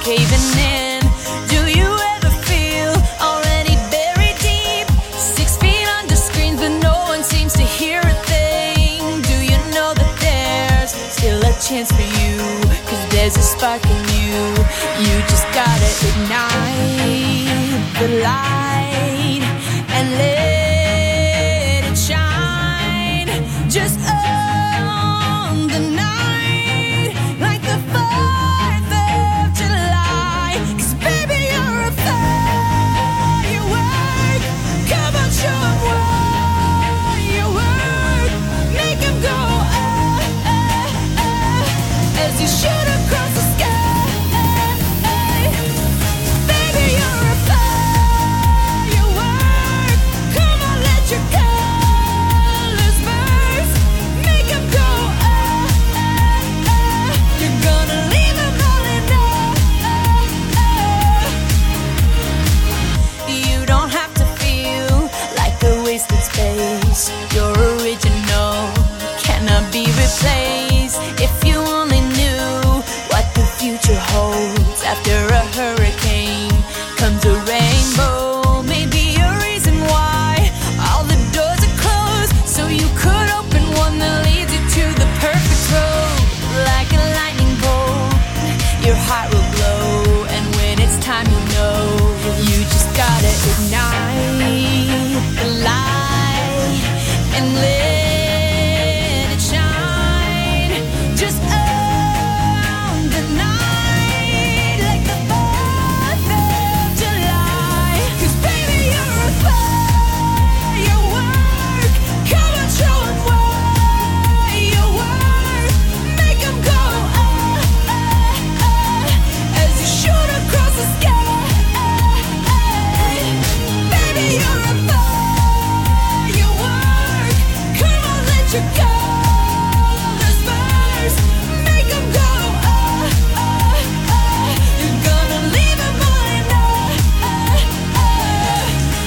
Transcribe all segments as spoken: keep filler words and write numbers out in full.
caving in. Do you ever feel already buried deep? Six feet under screens, but no one seems to hear a thing. Do you know that there's still a chance for you? Cause there's a spark in you. You just gotta ignite the light and let it shine. Just on the night, like the fourth of July. Cause baby, you're a firework. Come on, show 'em what you work. Make 'em go ah, ah, ah, as you shoot across the sky. Baby, you're a firework. Come on, let your colors burst. Make 'em go ah, ah, ah. You're gonna leave 'em all in ah, ah. You don't have to feel like a wasted space. Your original cannot be replaced. If you only knew what the future holds. After a hurricane comes a rainbow. Maybe a reason why all the doors are closed, so you could open one that leads you to the perfect road. Like a lightning bolt, your heart will glow, and when it's time, you know you just gotta ignite the light and let it shine. Just on the night, like the fourth of July. Cause baby, you're a firework. Come on, show 'em what you work. Make 'em go ah, ah, ah, as you shoot across the sky. Baby, you're a firework. Come on, let your colors burst. Make 'em go ah, ah, ah. You're gonna leave 'em all in ah, ah, ah.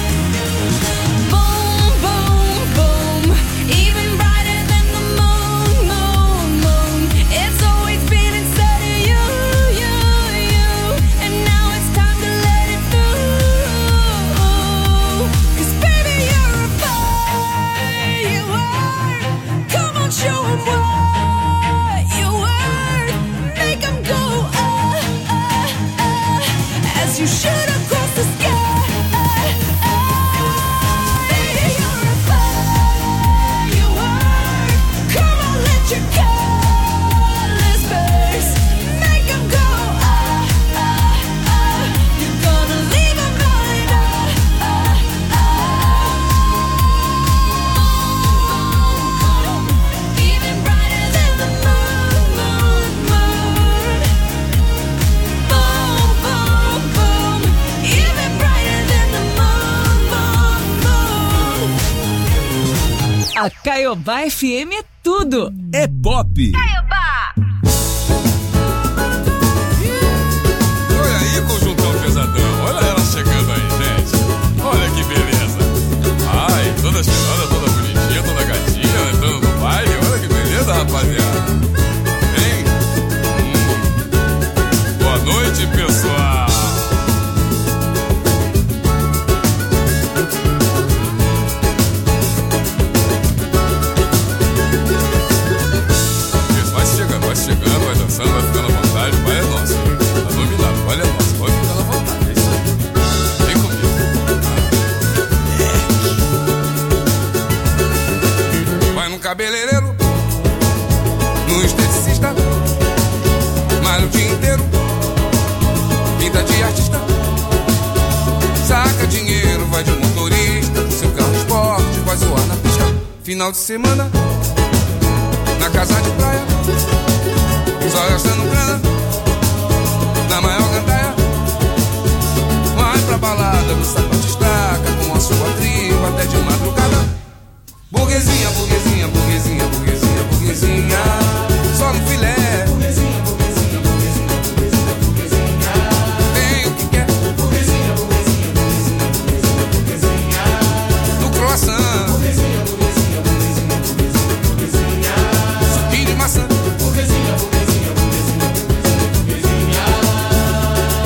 Boom, boom, boom. Even brighter than the moon, moon, moon. It's always been inside of you, you, you. And now it's time to let it through. Cause baby, you're a firework. Come on, show 'em what you worth. Make 'em go ah, ah, ah, as you shoot across the sky. Baby, you're a firework. Come on, let your colors burst. Make 'em go ah, ah, ah. You're gonna leave 'em all in ah, ah, ah. Even brighter than the moon, moon, moon. Boom, boom, boom. Even brighter than the moon, moon, moon. A Caiobá F M é tudo. É pop. Olha aí, conjuntão pesadão. Olha ela chegando aí, gente. Olha que beleza. Ai, toda cheirosa, toda bonitinha, toda gatinha, entrando no baile. Olha que beleza, rapaziada. Hein? Hum. Boa noite, pessoal. Isso, vai chegando, vai chegando, vai dançando, vai ficando à vontade. Vai é nosso. Tá dominado, vai é nosso. Pode ficar à vontade. É isso aí. Vem comigo. Vai no cabeleireiro, no esteticista, malha o dia inteiro, pinta de artista, saca dinheiro, vai de motorista, seu carro esporte, vai zoar na pista. Final de semana, na casa de praia, só gastando grana, na maior gandaia. Vai pra balada, no sapato estaca, com a sua tribo até de madrugada. Burguesinha, burguesinha, burguesinha, burguesinha, burguesinha, só no filé. Burguesinha, burguesinha, burguesinha, burguesinha, burguesinha, tem o que quer. Burguesinha, burguesinha, burguesinha, burguesinha, burguesinha, do croissant. Burguesinha, burguesinha, burguesinha, burguesinha, burguesinha, suquinho de maçã. Burguesinha, burguesinha, burguesinha, burguesinha, burguesinha,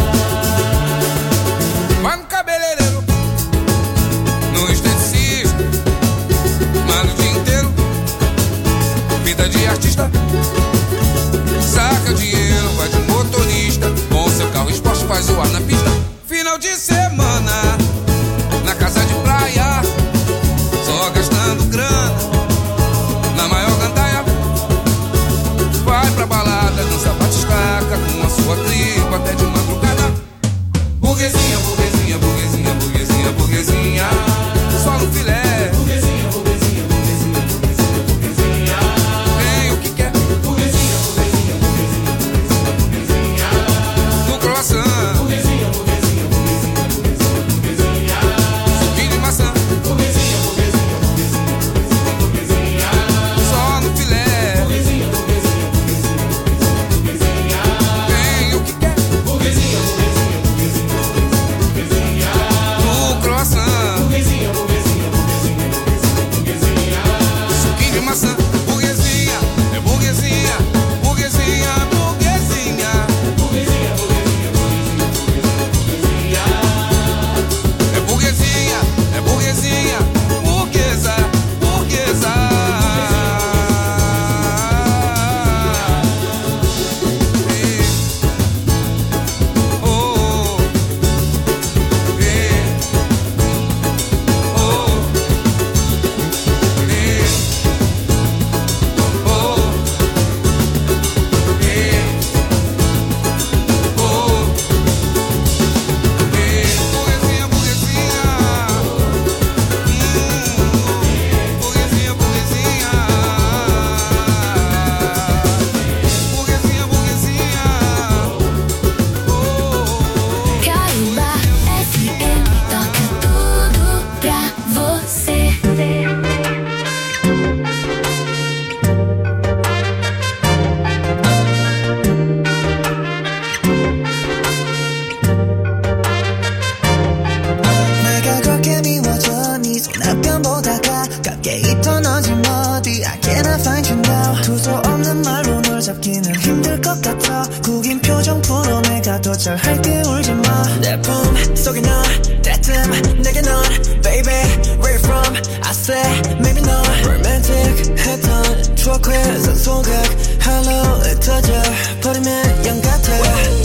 떠나지 마 어디 I cannot find you now 두서 없는 말로 널 잡기는 힘들 것 같아 구긴 표정 풀어 내가 더 잘할게 울지 마 내 품 속에 넌 때쯤 내게 넌 baby where you from I say maybe 넌 romantic 했던 추억의 산소각 hello 터져 버리면 영 같아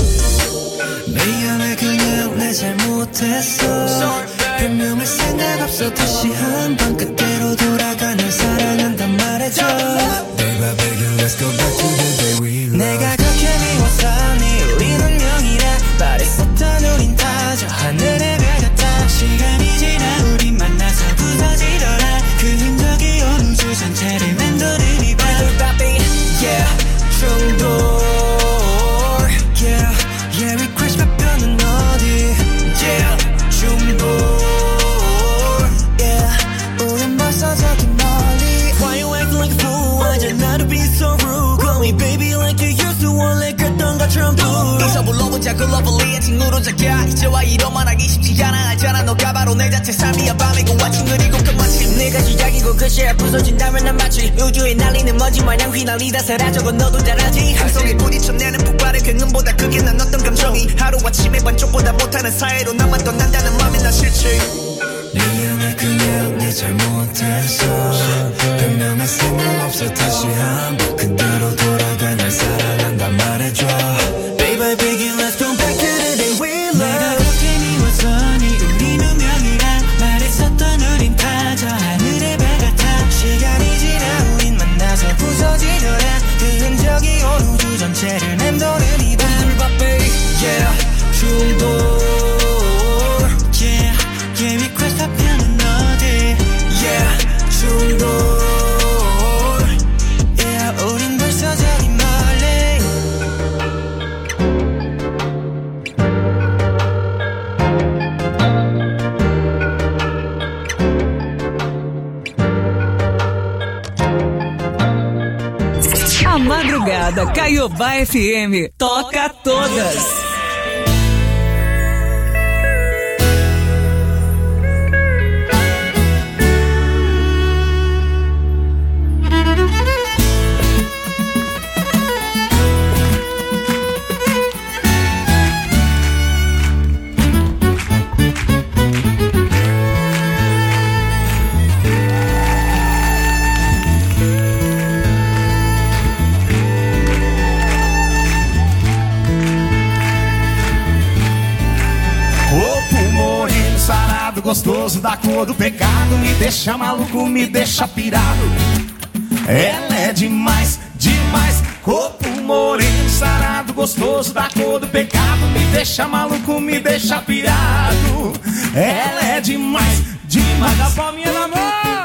미안해 그냥 내 잘못했어 변명할 생각 없어 다시 한번 그때로 돌아가 널 사랑한단 말해줘 Baby baby let's go back to the day we love 내가 그렇게 미웠었니 우린 운명이라 말했었던 우린 다 저 하늘의 별 같아 시간이 지나 우린 만나서 부서지더라 그 흔적이 온 우주 전체를 맴도는 이밤 Yeah 중독 Yeah Yeah we crash 바뼈는 어디 Yeah 중독 Yeah 우린 벌써 저기 멀리 Why you acting like a fool 완전 나도 be so rude Call me baby like you used to 원래 그랬던 것처럼 do 여기서 불러보자고 lovely 친구로 작아 이제와 이러만 하기 쉽지 않아 알잖아 너가 바로 내 자체 삶이야 밤이고 아침 그리고 끝마침 내가 시작이고 끝이야 부서진다면 난 마치 우주에 날리는 먼지 마냥 휘날리다 사라져고 너도 잘 알지 함성에 부딪혀 내는 폭발의 경음보다 크게 난 어떤 감정이 하루아침에 반쪽보다 못하는 사이로 나만 떠난다는 맘이 난 싫지 미안해 그냥 내 잘못했어 변명할 생각 없어 다시 한번 그대로 돌아가 날 사랑한단 말해줘 Baby baby let's go back to the day we love 내가 그렇게 미웠었니 우린 운명이라 말했었던 우린 다 저 하늘의 별 같아 시간이 지나 우린 만나서 부서지더라 그 흔적이 온 우주 전체를 맴도는 이 밤 Yeah 중독 Yeah Yeah we crash 바뀌는 어디 Yeah 중독 Yeah 우린 벌써 저기 멀리 A madrugada Caiobá F M toca todas. Gostoso da cor do pecado, me deixa maluco, me deixa pirado. Ela é demais, demais. Corpo moreno, sarado, gostoso da cor do pecado, me deixa maluco, me deixa pirado. Ela é demais, demais. A palminha na mão.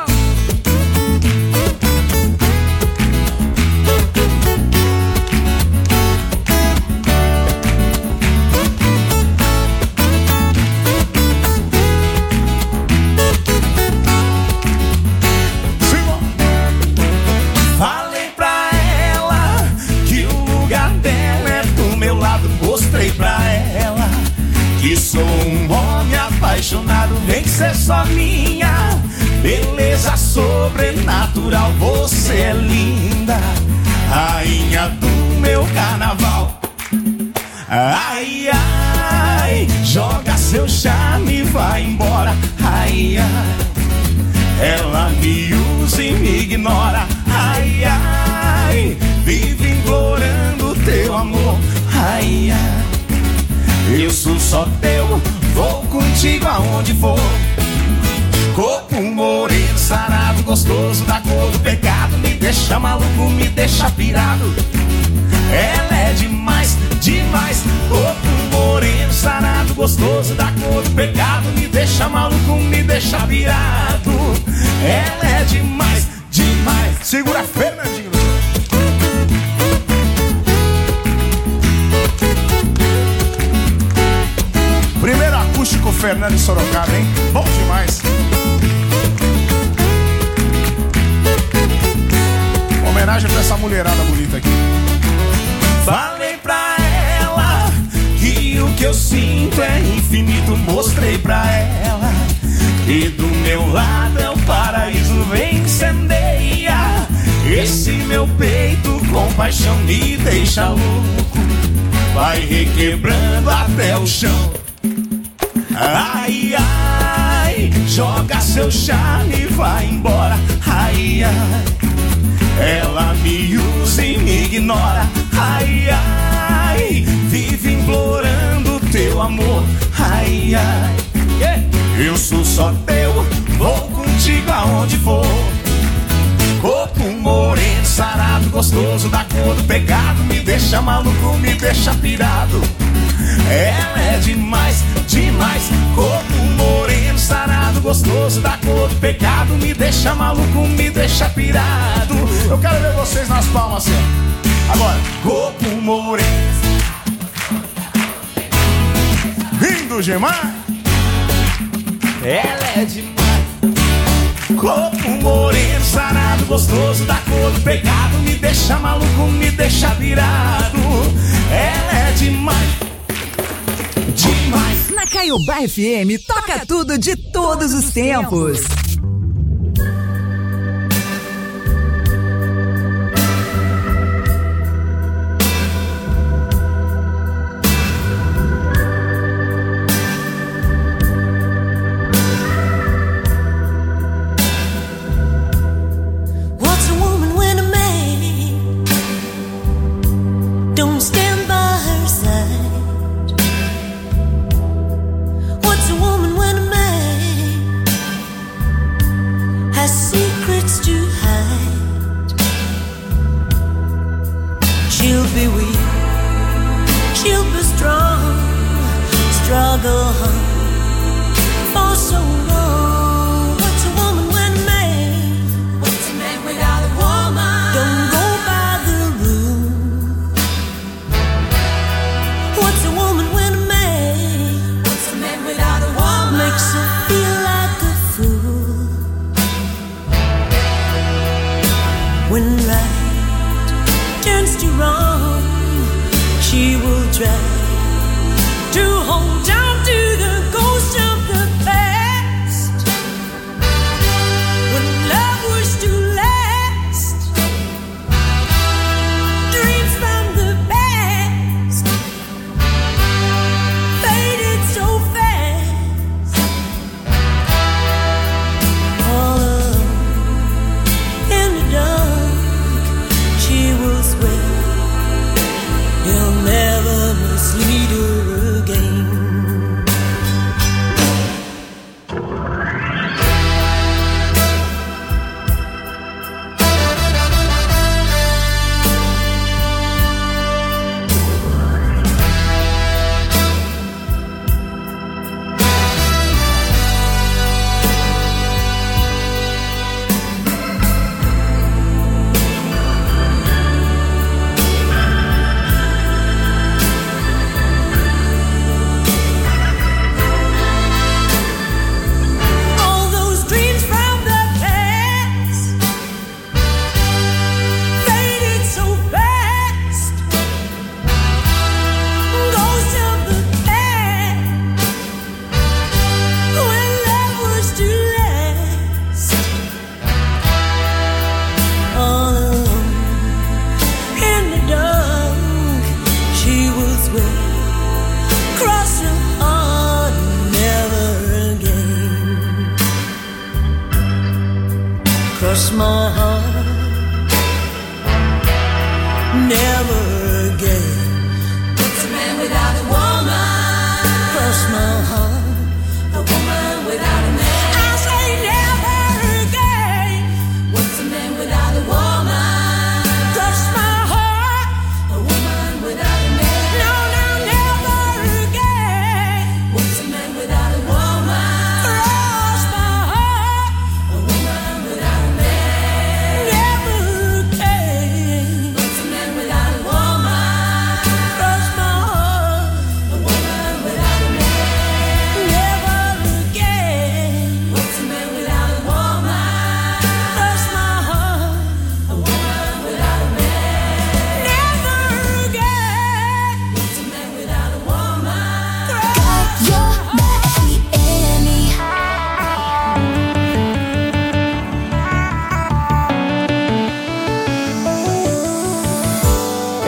Que sou um homem apaixonado, vem ser só minha. Beleza sobrenatural, você é linda, rainha do meu carnaval. Ai, ai, joga seu charme e vai embora. Ai, ai, ela me usa e me ignora. Ai, ai, vive implorando teu amor. Ai, ai, eu sou só teu, vou contigo aonde for. Corpo moreno, sarado, gostoso da cor do pecado, me deixa maluco, me deixa pirado. Ela é demais, demais. Corpo moreno, sarado, gostoso da cor do pecado, me deixa maluco, me deixa pirado. Ela é demais, demais. Segura, Fernandinho. Primeiro acústico Fernando Sorocaba, hein? Bom demais. Homenagem pra essa mulherada bonita aqui. Falei pra ela que o que eu sinto é infinito. Mostrei pra ela que do teu lado é o paraíso, vem incendeia esse meu peito com paixão, me deixa louco, vai requebrando até o chão. Ai, ai, joga seu charme e vai embora. Ai, ai, ela me usa e me ignora. Ai, ai, vive implorando teu amor. Ai, ai, eu sou só teu, vou contigo aonde for. Corpo moreno, sarado, gostoso, da cor do pecado, me deixa maluco, me deixa pirado. Ela é demais, demais. Corpo moreno, sarado, gostoso, da cor do pecado, me deixa maluco, me deixa pirado. Eu quero ver vocês nas palmas assim. Agora, corpo moreno, lindo demais. Ela é demais. Corpo moreno, sarado, gostoso, da cor do pecado, me deixa maluco, me deixa virado. Ela é demais, demais. Na Caiobá F M, toca tudo de todos os tempos.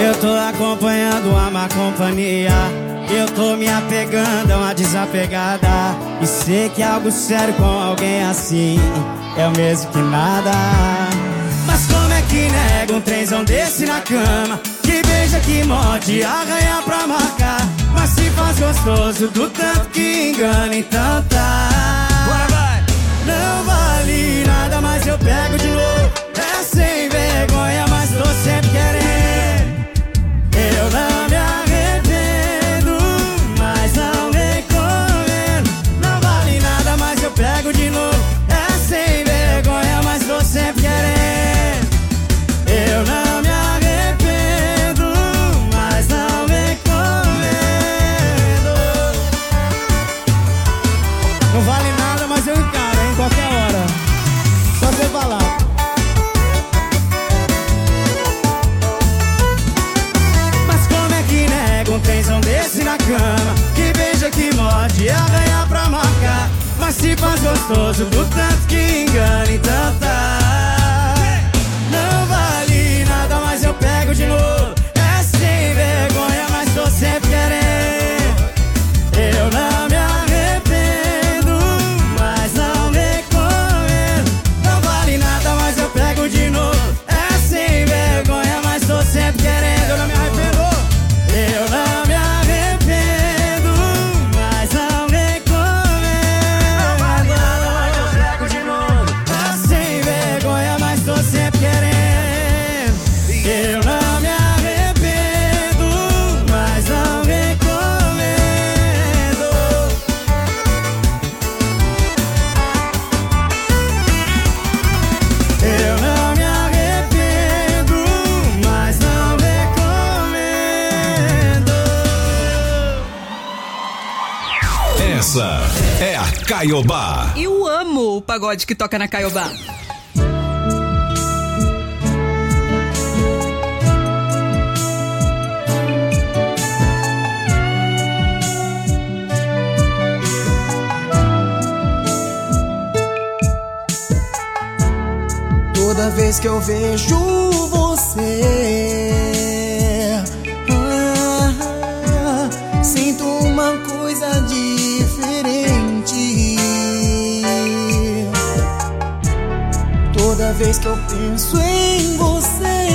Eu tô acompanhando a má companhia. Eu tô me apegando a uma desapegada. E sei que algo sério com alguém assim é o mesmo que nada. Mas como é que nega um trenzão desse na cama? Que beija, que morde, arranha pra marcar. Mas se faz gostoso do tanto que engana, então tá. Bora, vai! Não vale nada, mas eu pego de novo. É sem vergonha, mas tô sempre querendo. Eu não me arrependo, mas não recomendo. Não vale nada, mas eu pego de novo. É sem vergonha, mas tô sempre querendo. Eu não me arrependo, mas não recomendo. Não vale nada, mas eu encaro, hein, qualquer hora. Só você falar. Mas como é que nega um trenzão desse na cama? Que beija, que morde, arranha pra marcar. Mas se faz gostoso do tanto que engana, então tá. Não vale nada, mas eu pego de novo. É sem vergonha, mas tô sempre querendo. Eu não me arrependo, mas não recomendo. Não vale nada, mas eu pego de novo. É sem vergonha, mas tô sempre querendo. Eu não me arrependo. Eu não me arrependo, mas não recomendo. Não vale nada, mas eu pego de novo. É sem vergonha, mas tô sempre querendo. Eu não me arrependo, mas não recomendo. Eu não me arrependo, mas não recomendo. Essa é a Caiobá. Eu amo o pagode que toca na Caiobá. Toda vez que eu vejo você, ah, sinto uma coisa diferente. Toda vez que eu penso em você,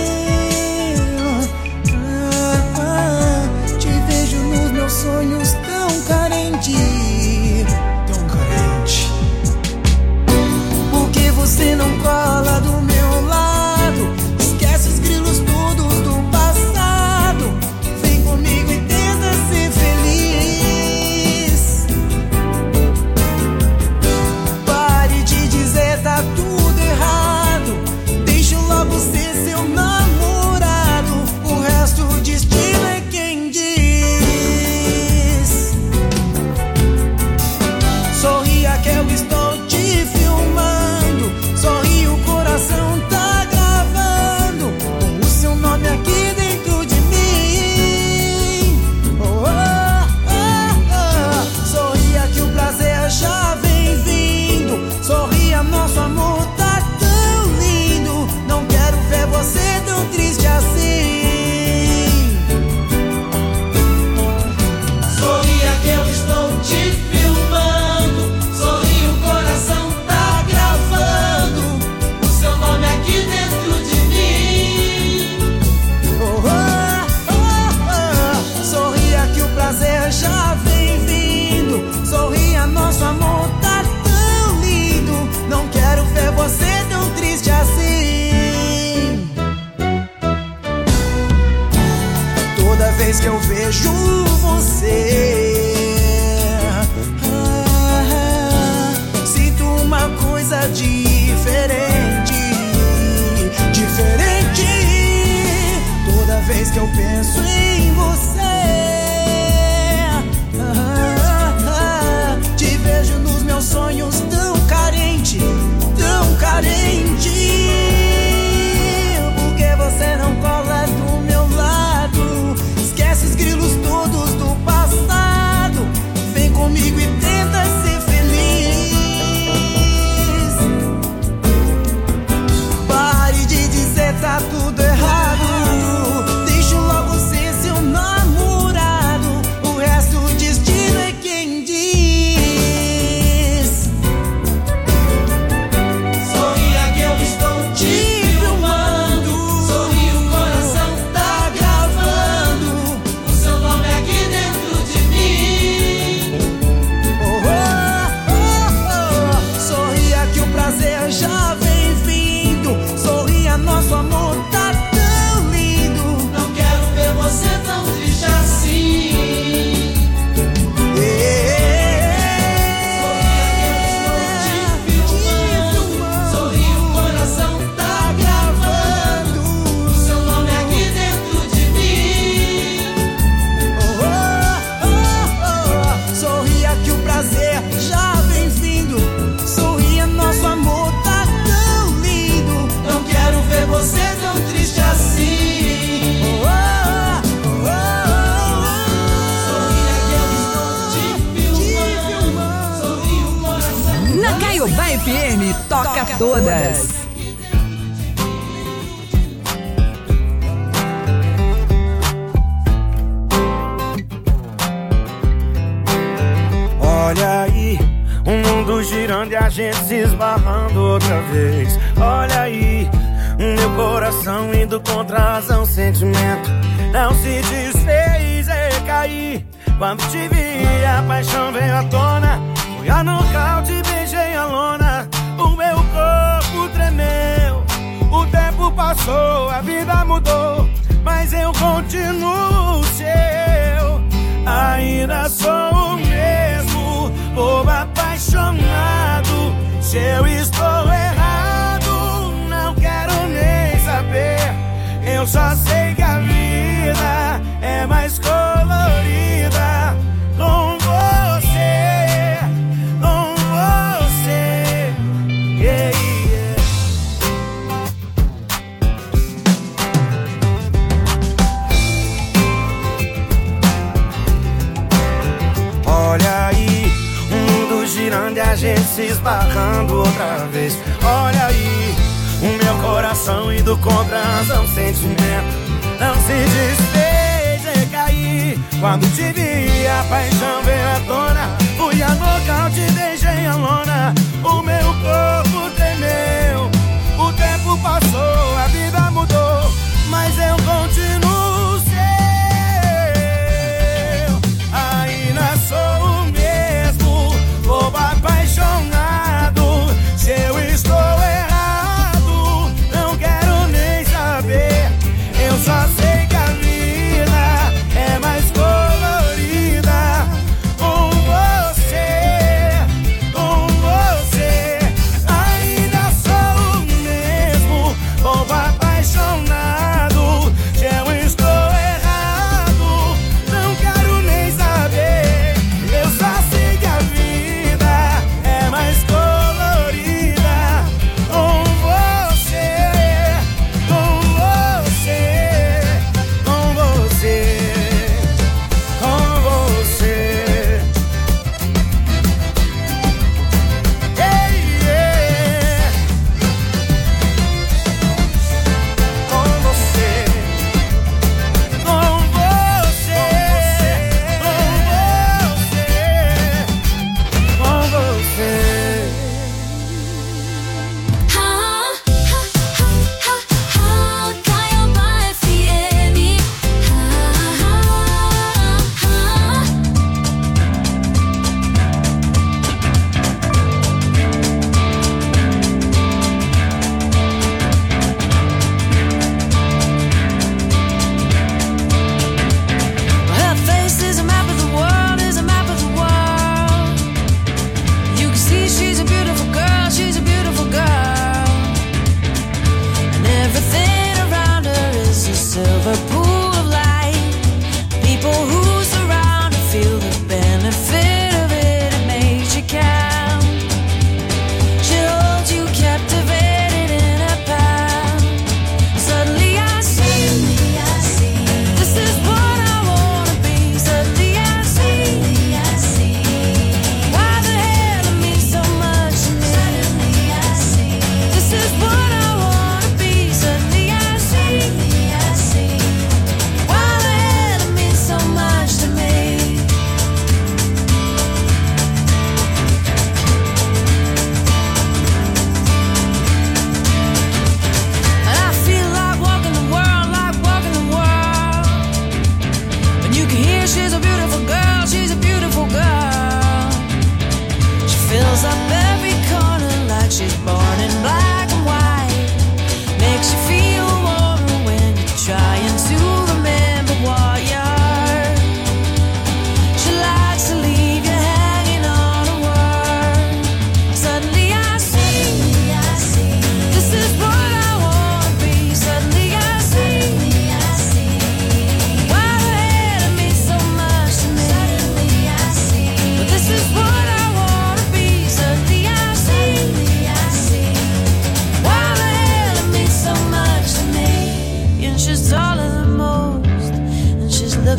ah, te vejo nos meus sonhos tão carente, tão carente. Por que você não cola do meu lado? Esquece os grilos todos do passado. Vem comigo e tenta ser feliz. Pare de dizer tá tudo errado. Deixa logo ser seu namorado. O resto o destino é quem diz. Sorria que eu estou te filmando. Sorri, o coração tá gravando o seu nome aqui dentro de mim. Oh, oh, oh, oh. Sorria que o prazer já vem vindo. Sorria, nosso amor tá tão lindo. Não quero ver você tão triste assim. Sorria que eu estou te filmando. Sorri, o coração tá gravando o seu nome aqui dentro de mim. Oh, oh, oh, oh. Sorria que o prazer já vem vindo. Sorria, nosso amor tá tão lindo. Não quero ver você tão triste assim. Toda vez que eu vejo você, ah, sinto uma coisa diferente, diferente. Toda vez que eu penso em você, ah, ah, te vejo nos meus sonhos tão carente, tão carente. Por que você não cola do meu lado? Esquece os grilos todos do passado. Vem comigo e tenta ser feliz. Sorria, nosso amor tá tão lindo. Não quero ver você tão triste assim. Você tão triste assim. Oh, oh, oh, oh. Sorria que eu estou te filmando. Sorri o coração. Na Caiobá F M, toca todas. Olha aí, o mundo girando e a gente se esbarrando outra vez. Olha aí, meu coração indo contra a razão, sentimento não se desfez, eu caí. Quando te vi, a paixão veio à tona. Fui a nocaute, beijei a lona. O meu corpo tremeu. O tempo passou, a vida mudou, mas eu continuo seu. Ainda sou o mesmo, bobo apaixonado. Se eu estou errado, não quero nem saber. Eu só sei que a vida é mais colorida com você, com você. Yeah, yeah. Olha aí, o mundo girando e a gente se esbarrando outra vez. Olha aí, o meu coração indo contra a razão, sentimento não se desfez, eu caí. Quando te vi, a paixão veio à tona. Fui a nocaute, deixei a lona. O meu corpo tremeu. O tempo passou, a vida mudou, mas eu continuo seu. Ainda sou o mesmo, bobo apaixonado. Se eu estou errado, não quero nem saber. Eu só sei que a vida é mais colorida com você, com você. Ainda sou o mesmo,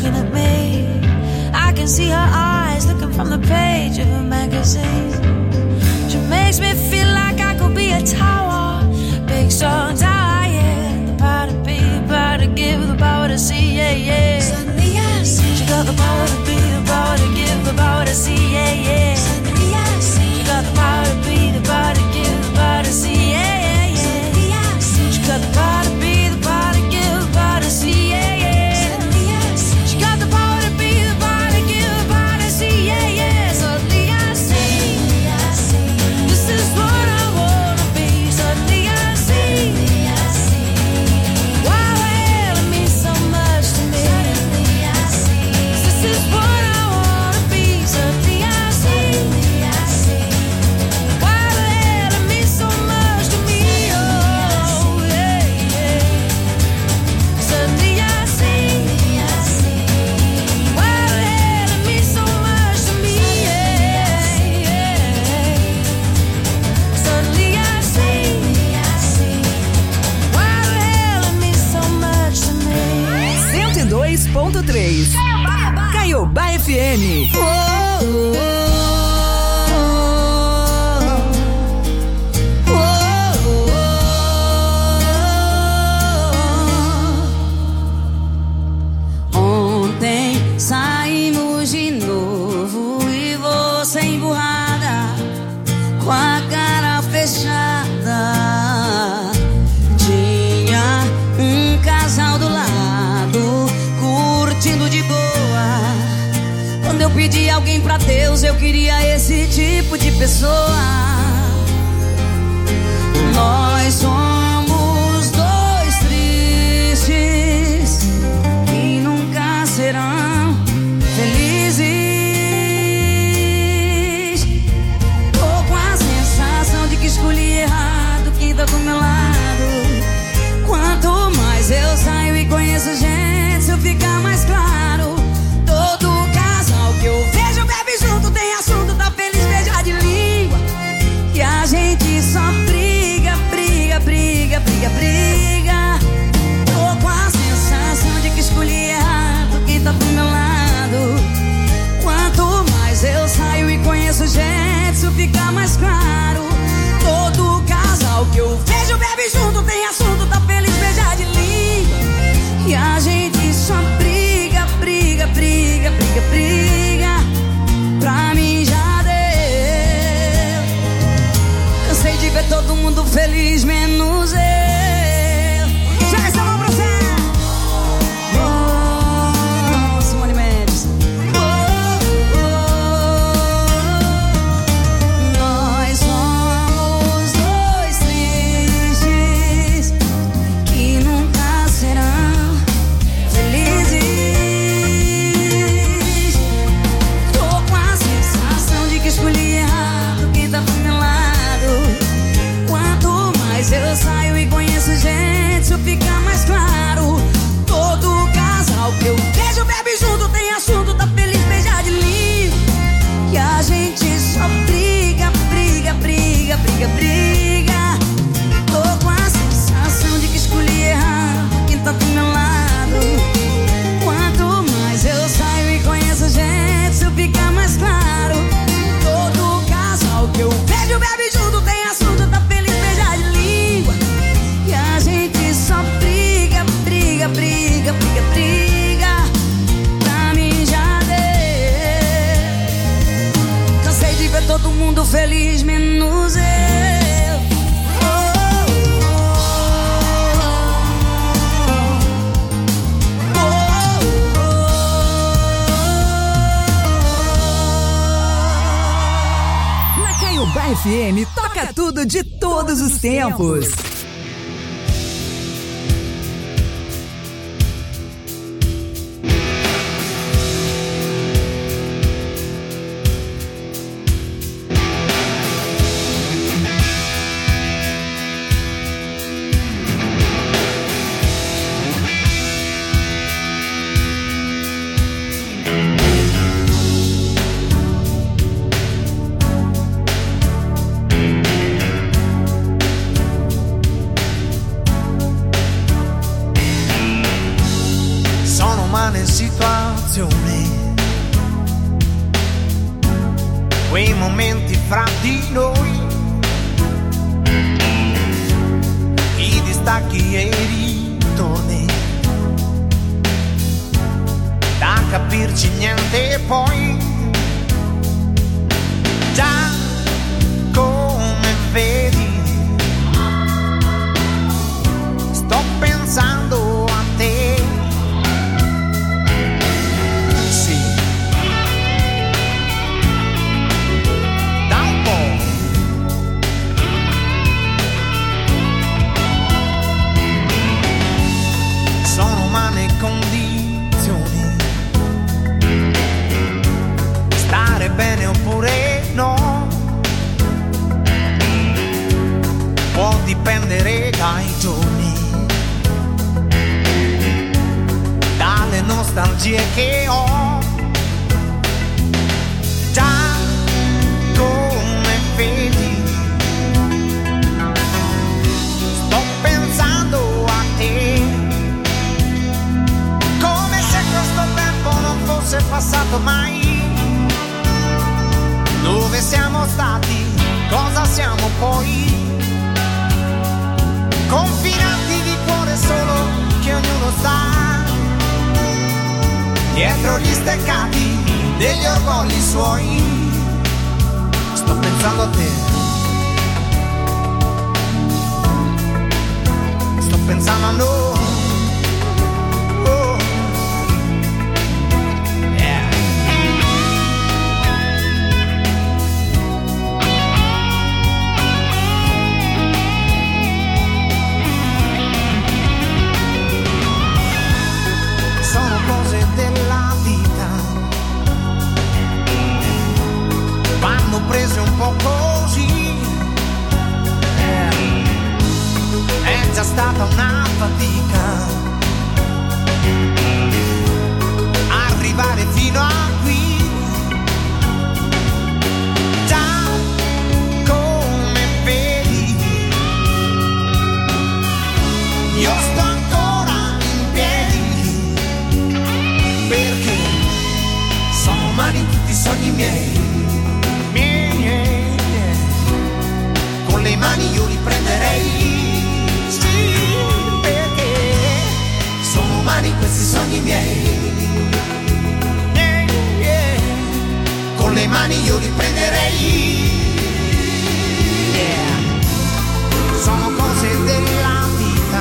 looking at me. I can see her eyes looking from the page of a magazine. She makes me feel like I could be a tower, big strong tower, yeah. The power to be, the power to give, the power to see, yeah, yeah. Suddenly I see. She got the power to be, the power to give, the power to see, yeah, yeah. Suddenly I see. She got the power to be, the power to give, the power to see, yeah, yeah, yeah. Suddenly I see. She got the power to be, the power to give, the power to see, yeah, yeah. Suddenly I see. She got the power to be, the power to give, the power to see, yeah, yeah. Suddenly I see. I see. This is what I wanna be. Suddenly I see. I see. Wow, well, it means so much to me. Suddenly I see. This is what I wanna be. Suddenly I see. I see. Wow, well, it means so much to me. Oh, yeah, yeah. Suddenly I see. I see. Wow, well, it means so much to me. Yeah, yeah. Suddenly I see. I see. Wow, well, it means so much to me. cento e dois ponto três. Caiobá F M. Ontem saímos de novo e você emburrada, com a cara fechada. Tinha um casal do lado, curtindo de boa. Quando eu pedi alguém pra Deus, eu queria esse tipo de pessoa. Nós somos dois tristes que nunca serão felizes. Tô com a sensação de que escolhi errado quem tá do meu lado. Quanto mais eu saio e conheço gente, isso fica mais claro. Todo casal que eu vejo bebe junto, tem assunto, tá feliz, beija de língua. E a gente só briga, briga, briga, briga, briga. Tô com a sensação de que escolhi errado quem tá do meu lado. Quanto mais eu saio e conheço gente, isso fica mais claro. Todo casal que eu vejo bebe junto, tem assunto, tá feliz, beija de língua. E a gente só briga, briga, briga, briga, briga. Pra mim já deu. Cansei de ver todo mundo feliz, menos eu. Já está no processo. Oh, Simone Mendes. Oh, oh, oh. Nós somos dois tristes que nunca serão felizes. Tô com a sensação de que escolhi errado quem tá do meu lado. Quanto mais eu saio e conheço gente, isso fica mais claro. Todo casal que eu vejo bebe junto, tem assunto, tá feliz, beija de língua. E a gente só briga, briga, briga, briga, briga. Tô com a sensação de que escolhi errado quem tá do meu lado. Quanto mais eu saio e conheço gente, isso fica mais claro. Todo casal que eu vejo bebe junto, tem assunto, tá feliz, beija de língua. E a gente só briga, briga, briga, briga, briga. Pra mim já deu. Cansei de ver todo mundo feliz, menos eu. Oh, oh, oh, oh. Na Caiobá F M, toca tudo de todos os tempos. Sono umane situazioni condizioni, quei momenti fra di noi, i distacchi e i ritorni, da capirci niente poi, già come vedi sto pensando a te. Sì, da un po'. Sono umane condizioni, stare bene oppure no, può dipendere dai giorni, dalle nostalgie che ho, già come vedi sto pensando a te, come se questo tempo non fosse passato mai. Dove siamo stati, cosa siamo poi, confinati di cuore solo che ognuno sta dietro gli steccati degli orgogli suoi. Sto pensando a te, sto pensando a noi. Oh. Yeah. Sono cose della vita, vanno prese un po' così, eh, è già stata una fatica arrivare fino a qui, già come vedi io sto ancora in piedi, perché sono umani tutti i sogni miei, miei, miei, miei. Con le mani io li prenderei, sì, perché sono umani questi sogni miei, miei, miei. Con le mani io li prenderei, yeah. Sono cose della vita,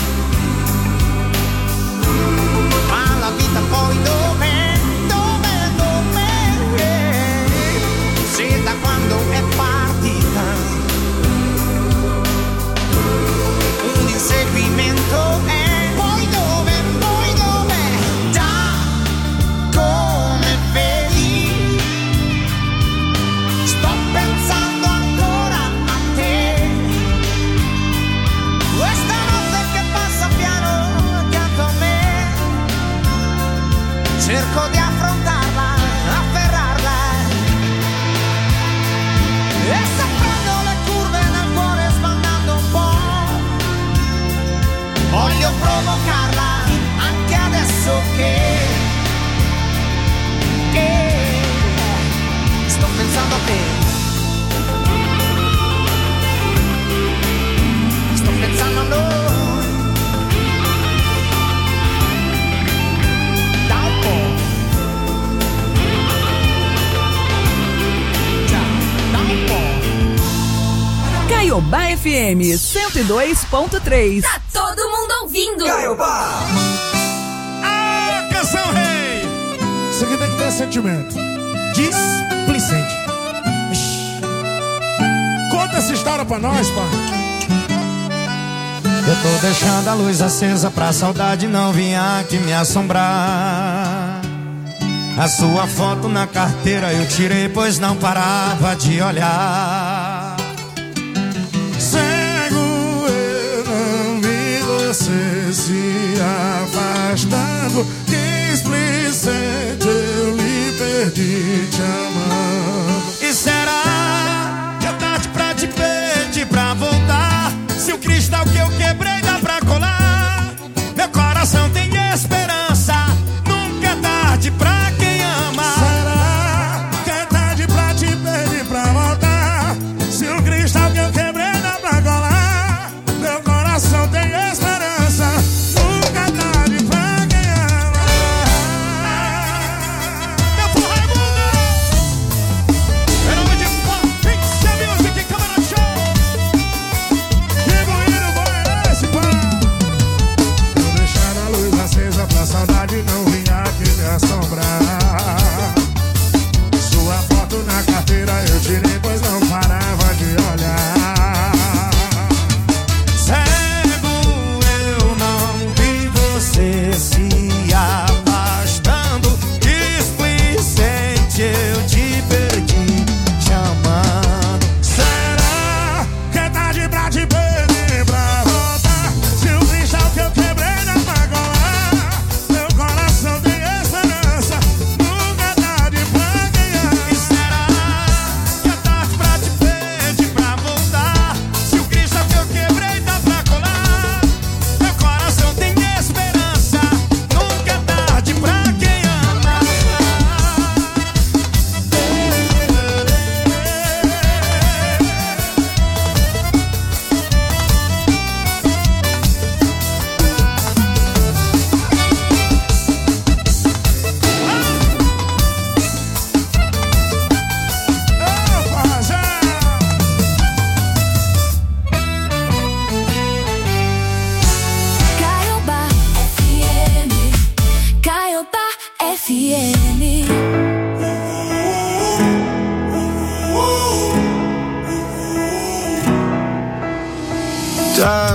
ma la vita poi dov'è, dov'è, dov'è, se da quando è partita un inseguimento è, poi dove, poi dov'è, già come vedi sto pensando ancora a te, questa notte che passa piano accanto a me, cerco di affrontarla, afferrarla, e se prendo le curve nel cuore sbandando un po', voglio provocarla anche adesso che, che sto pensando a te, sto pensando a noi, da un po', già, da un po'. Caiobá F M cento e dois ponto três. Tá todo mundo ouvindo. Caiobá. Ah, canção rei! Isso aqui tem que ter sentimento. Displicente. Conta essa história pra nós, pai. Eu tô deixando a luz acesa pra saudade não vir aqui me assombrar. A sua foto na carteira eu tirei, pois não parava de olhar. Cego eu não vi você se afastando. Displicente eu lhe perdi te amando. E será que é tarde pra te pedir pra voltar? Se o cristal que eu quebrei dá pra colar, meu coração tem esperança. Nunca é tarde pra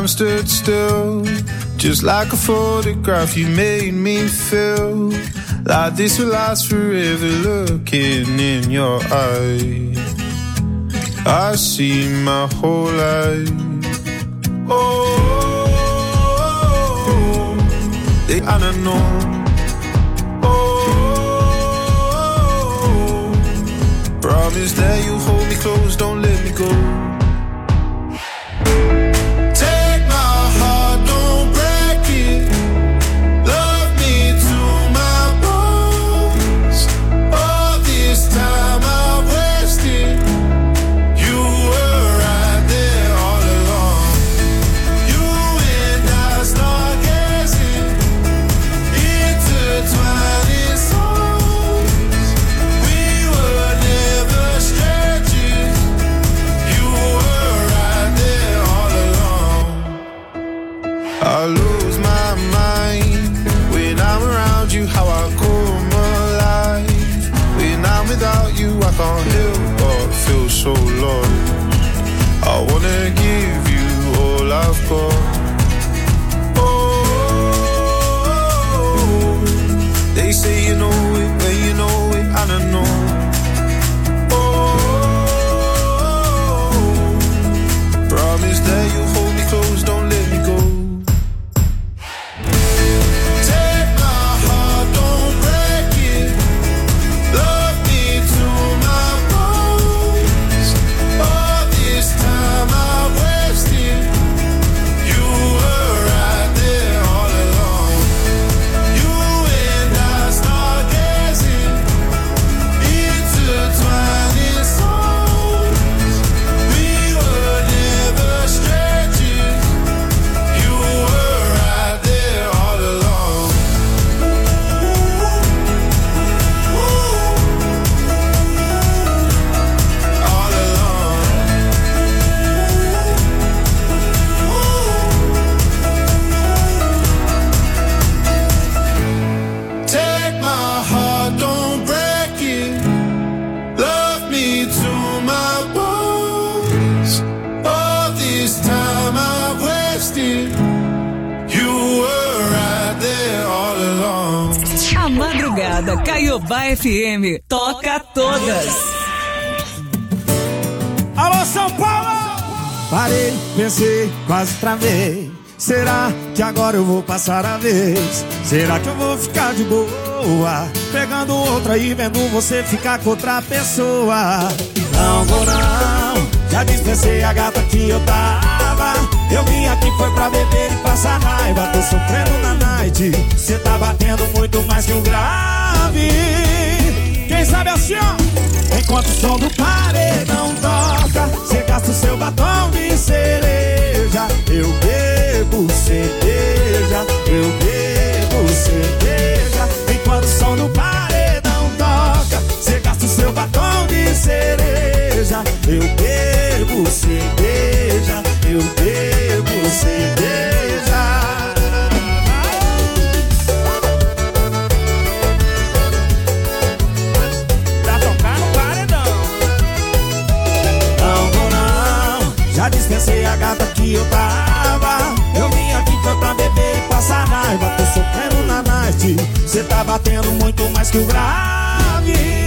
time stood still, just like a photograph. You made me feel like this will last forever. Looking in your eyes, I see my whole life. Oh, they I don't know. Oh, promise that you hold me close, don't let me go. I can't help but feel so lost. I wanna give you all I've got. Oh, they say you know it, when you know it, I don't know. Oh, promise that you hold me close, don't let me go. Caiobá F M, toca todas. Alô, São Paulo! Parei, pensei, quase travei. Será que agora eu vou passar a vez? Será que eu vou ficar de boa, pegando outra e vendo você ficar com outra pessoa? Não vou não, já dispensei a gata que eu tava. Eu vim aqui foi pra beber e passar raiva. Tô sofrendo na night, cê tá batendo muito mais que um grave. Quem sabe assim, ó, enquanto o som do paredão toca, cê gasta o seu batom de cereja. Eu bebo cerveja, eu bebo cerveja. Enquanto o som do paredão toca, cê gasta o seu batom de cereja. Eu bebo cerveja, eu bebo cerveja. Pra tocar no paredão. Não vou não, já dispensei a gata que eu tava. Eu vim aqui foi pra beber e passar raiva. Tô sofrendo na night, cê tá batendo muito mais que o grave.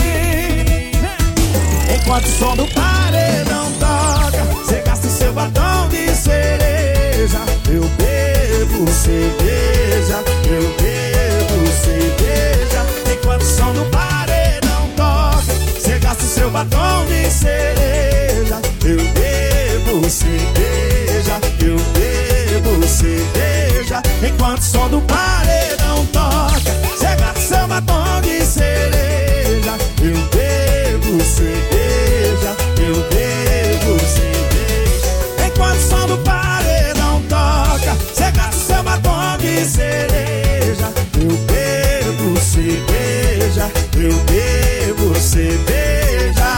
Enquanto o som do paredão toca, cê gasta o seu batom de cereja. Eu bebo cerveja, eu bebo cerveja. Enquanto o som do paredão toca, cê gasta o seu batom de cereja. Eu bebo cerveja, eu bebo cerveja. Enquanto o som do paredão toca, cê gasta o seu batom de cereja. Eu bebo cerveja, eu bebo cerveja. Enquanto o som do paredão toca, cê gasta o seu batom de cereja. Eu bebo cerveja, eu bebo cerveja.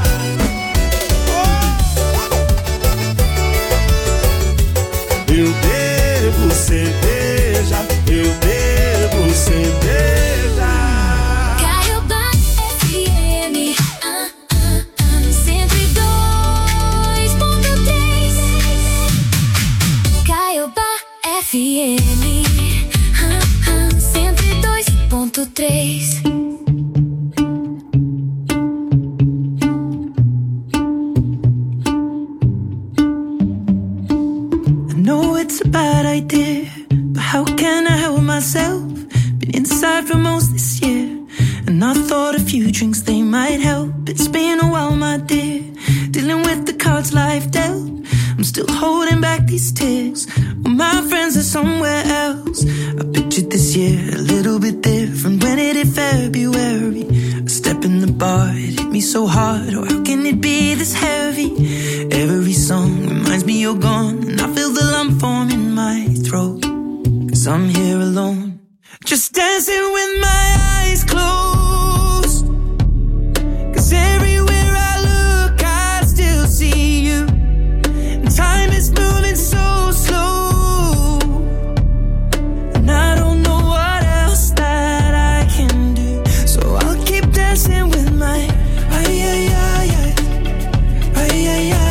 Eu bebo cerveja, eu bebo cerveja. Caiobá F M, ah, ah, ah, cento e dois ponto três. M cento e dois ponto três. It's a bad idea, but how can I help myself? Been inside for most this year, and I thought a few drinks they might help. It's been a while, my dear, dealing with the cards life dealt. I'm still holding back these tears, well, my friends are somewhere else. I pictured this year a little bit different when it hit February. A step in the bar, it hit me so hard, or how can it be this heavy? Every song reminds me you're gone, and I feel the lump form in my throat, 'cause I'm here alone, just dancing with my eyes closed. 'Cause everywhere I look I still see you, and time is moving so slow, and I don't know what else that I can do, so I'll keep dancing with my ay, ay, ay, ay, ay, ay, ay.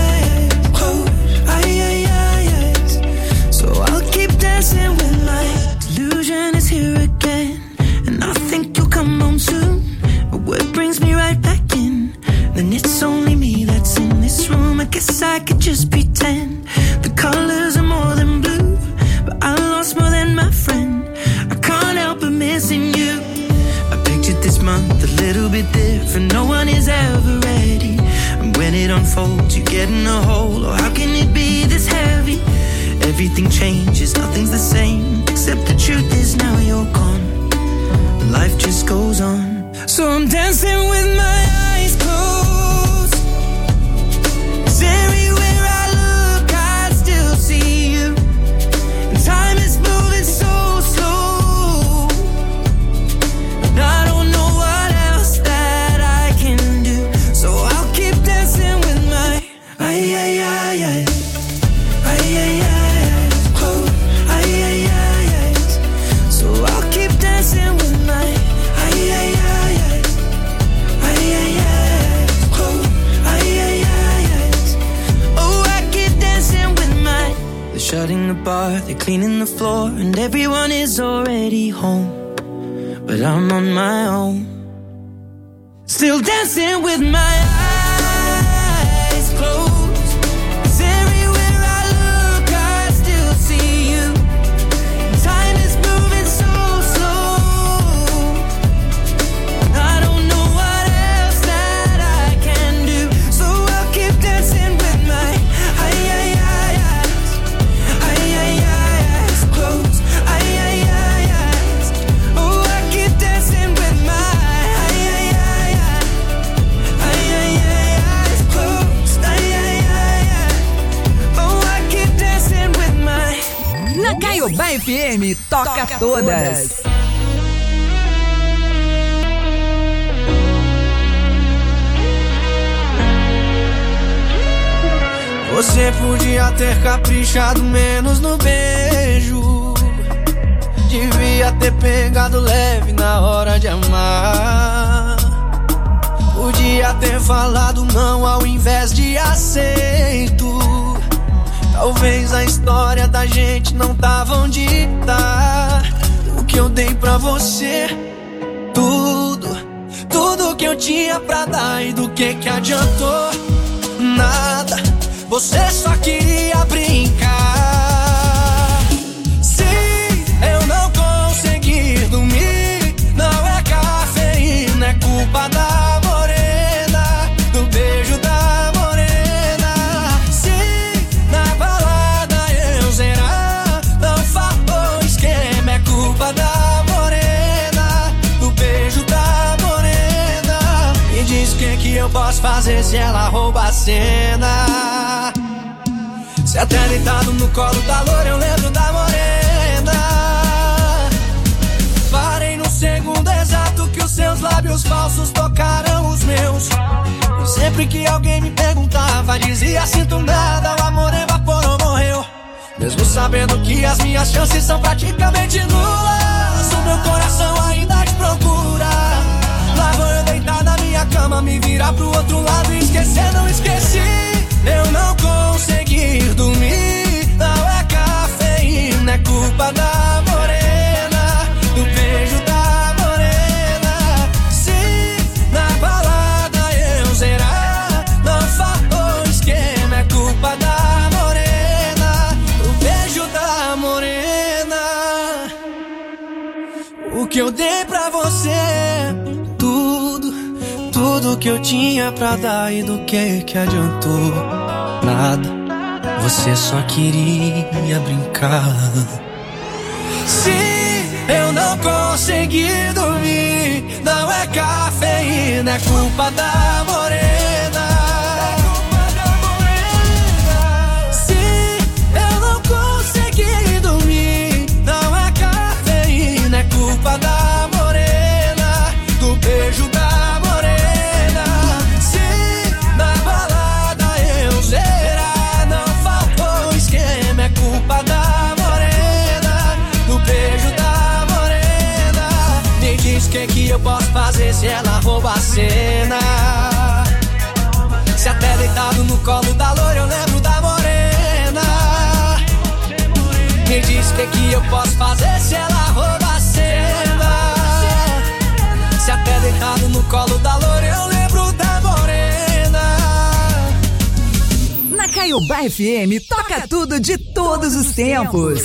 Dancing with my delusion is here again, and I think you'll come home soon. But what brings me right back in? Then it's only me that's in this room. I guess I could just pretend the colors are more than blue, but I lost more than my friend. I can't help but missing you. I pictured this month a little bit different. No one is ever ready, and when it unfolds, you get in a hole. Or how can it be this heavy? Everything changes, nothing's the same, except the truth is now you're gone. Life just goes on, so I'm dancing with my eyes closed. 'Cause everywhere I look I still see you, and time is moving so slow, and I don't know what else that I can do, so I'll keep dancing with my ay, ay, ay, ay, ay, ay, ay. Dancing with my ay, ay, ay, ay, ay, ay, ay, oh, ay, ay, ay, ay. Oh, I keep dancing with my. They're shutting the bar, they're cleaning the floor, and everyone is already home, but I'm on my own, still dancing with my eyes closed. Caiobá F M toca, toca todas. Você podia ter caprichado menos no beijo, devia ter pegado leve na hora de amar, podia ter falado não ao invés de aceito. Talvez a história da gente não tava onde tá. O que eu dei pra você, tudo, tudo que eu tinha pra dar, e do que que adiantou? Nada, você só queria brincar. Sim, eu não consegui dormir, não é cafeína, é culpa da morena, do beijo da morena. Sim, na balada eu zerar, não falou esquema, é culpa da morena, do beijo da morena. Me diz o que que eu posso fazer se ela rouba a cena. Se até deitado no colo da loura eu lembro da morena. Parei no segundo exato que os seus lábios falsos tocaram os meus. E sempre que alguém me perguntava, dizia sinto nada, o amor evaporou, morreu. Mesmo sabendo que as minhas chances são praticamente nulas, o meu coração ainda te procura. Lá vou eu deitar na minha cama, me virar pro outro lado e esquecer, não esqueci. Eu não consegui dormir, não é cafeína, é culpa que eu dei pra você. Tudo, tudo que eu tinha pra dar e do que que adiantou? Nada, você só queria brincar. Se eu não consegui dormir, não é cafeína, é culpa da morena. Se eu não consegui dormir, não é cafeína, é culpa da morena, do beijo da morena. Se na balada eu zerar, não faltou esquema, é culpa da morena, do beijo da morena. Me diz o que que eu posso fazer se ela rouba a cena. Se até deitado no colo da loira eu lembro da morena. Me diz o que que eu posso fazer se ela rouba a cena. Se até deitado no colo da loira eu lembro da morena. Na Caiobá F M toca tudo de todos os tempos.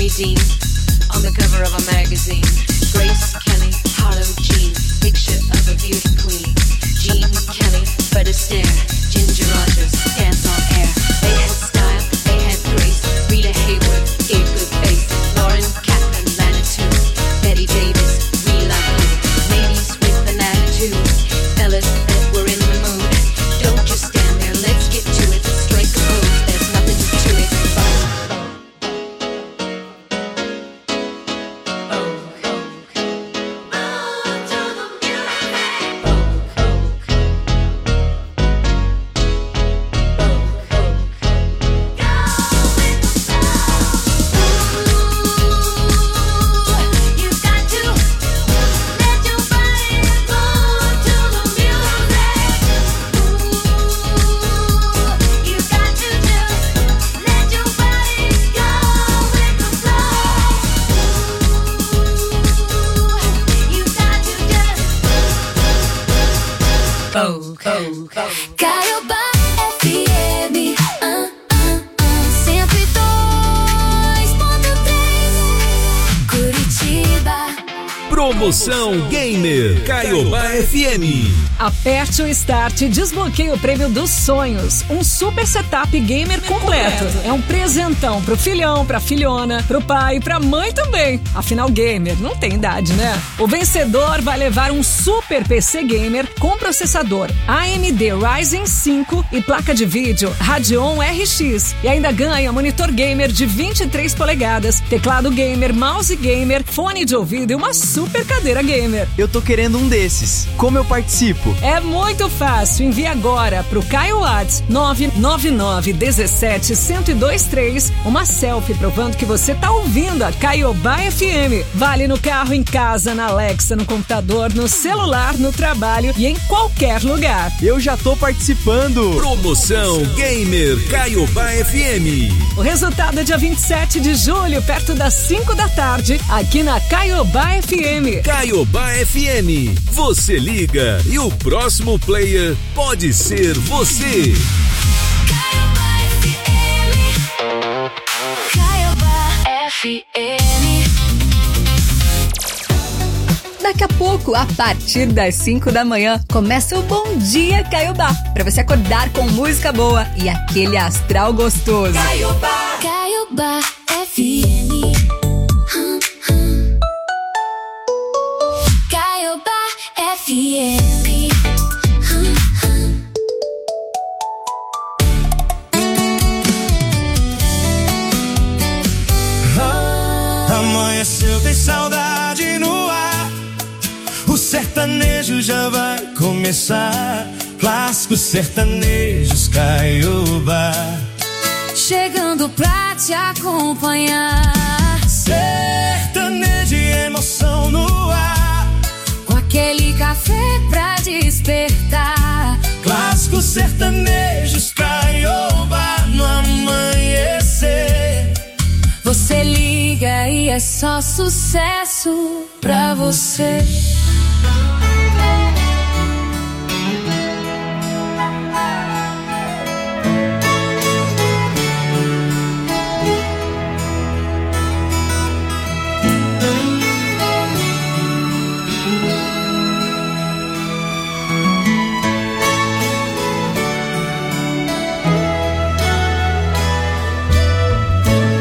Billie Jean on the cover of a magazine. Grace Kelly, Harlow Jean, picture of a beauty queen. Jean Kelly, Fred Astaire, Ginger Rogers, dance on air. They had style, they had grace. Rita Hayworth gave good face. Lauren Catherine Manitou, Betty Davis, we love you. Ladies with an attitude, fellas that were in the mood. Don't just stand there, let's get to it. Strike a pose, there's nothing to it. Caiobá F M, ah, ah, ah, cento e dois ponto três, Curitiba. Promoção Gamer Caiobá F M. Aperte o Start e desbloqueie o prêmio dos sonhos. Um super setup gamer completo. É um presentão pro filhão, pra filhona, pro pai e pra mãe também. Afinal, gamer não tem idade, né? O vencedor vai levar um super P C gamer com processador A M D Ryzen cinco e placa de vídeo Radeon R X. E ainda ganha monitor gamer de vinte e três polegadas, teclado gamer, mouse gamer, fone de ouvido e uma super cadeira gamer. Eu tô querendo um desses. Como eu participo? É muito fácil. Envie agora pro Caio Whats nove nove nove um sete um zero dois três uma selfie provando que você tá ouvindo a Caiobá F M. Vale no carro, em casa, na Alexa, no computador, no celular, no trabalho e em qualquer lugar. Eu já tô participando. Promoção Gamer Caiobá F M. O resultado é dia vinte e sete de julho, perto das cinco da tarde, aqui na Caiobá F M. Caiobá F M. Você liga e o próximo player pode ser você. Caiobá F M. Daqui a pouco, a partir das cinco da manhã, começa o Bom Dia Caiobá, pra você acordar com música boa e aquele astral gostoso. Caiobá, Caiobá F M. Hum, hum. Caiobá F M. Hum, hum. Amanheceu, tem saudade no ar. O sertanejo já vai começar. Clássicos sertanejos Caiobá, Chegando pra te acompanhar. sertanejo e emoção no ar. Com aquele café pra despertar. Clássicos sertanejos Caiobá no amanhecer. Você liga e é só sucesso pra você.